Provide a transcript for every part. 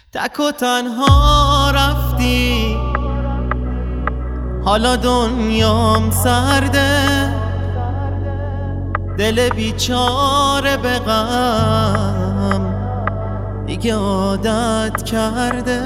تک و تنها رفتی، حالا دنیام سرده، دل بیچاره به غم دیگه عادت کرده.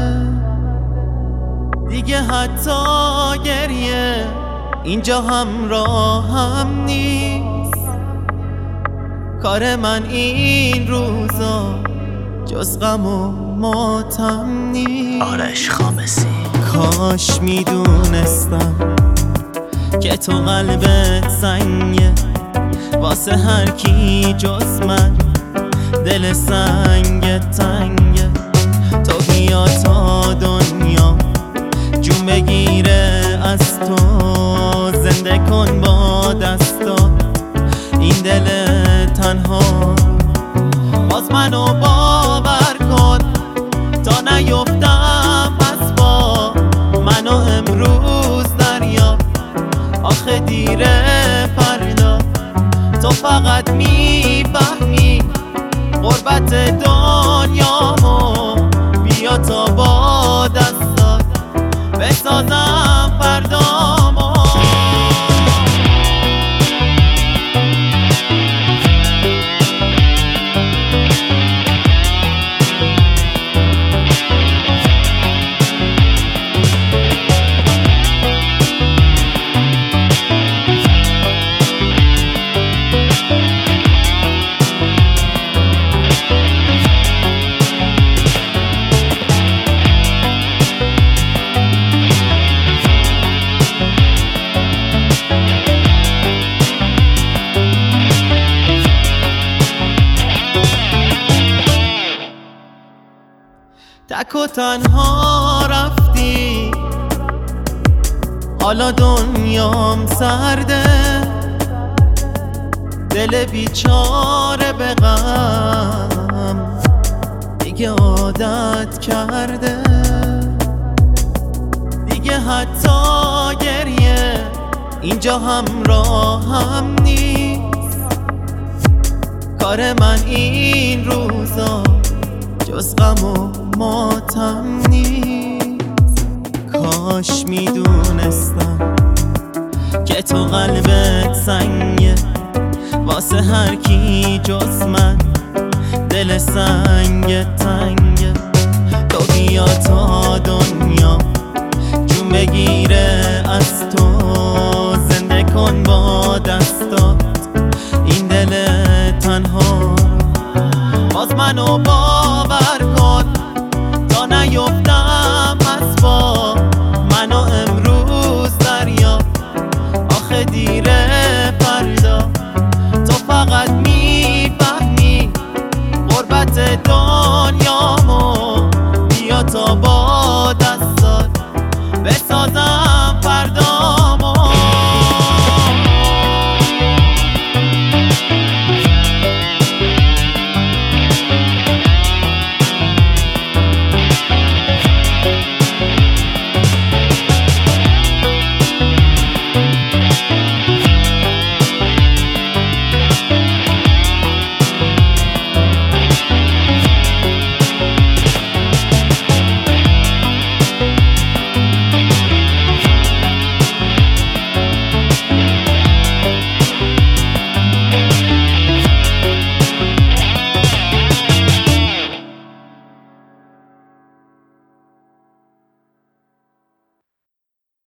دیگه حتی گریه اینجا همراهم نیست. کار من این روزا جز غم و ماتم نیست. آرش خامسی. کاش میدونستم که تو قلبت سنگه، واسه هر کی جز من دل سنگ تنگه. تو بیا تا دنیا جون بگیره از تو، زنده کن با دستا این دل تنها. باز منو باور کن تا نیفتم از با منو امروز دریا. آخه دیره فردا تو فقط میفهمی غربت دنیامو. بیا تا با دستات بسازم فردامو. تک و تنها رفتی، حالا دنیام سرده، دل بیچاره به غم دیگه عادت کرده. دیگه حتی گریه اینجا همراهم نیست. کار من این روزا جز غم و ماتم نیست. کاش میدونستم که تو قلبت سنگه، واسه هر کی جز من دل سنگ تنگه. تو بیا تا دنیا جون بگیره از تو، زنده کن با دستات این دل تنها. باز منو باور کن تا نیفتم از با منو امروز دریا. آخه دیره فردا تو فقط میفهمی غربت